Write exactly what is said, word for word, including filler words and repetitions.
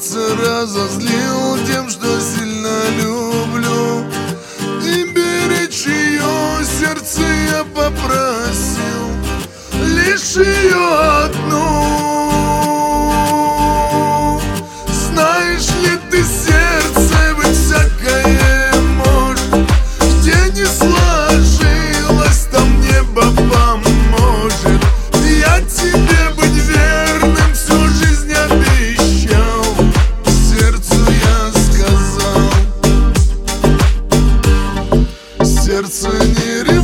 сердце разозлил тем, что сильно люблю. И беречь ее сердце я попросил, лишь ее одну. Знаешь ли ты, сердце быть всякое может, где не сложилось, там небо поможет. Я тебе быть верным всю жизнь обещал, сердцу я сказал. Сердце не ревнует,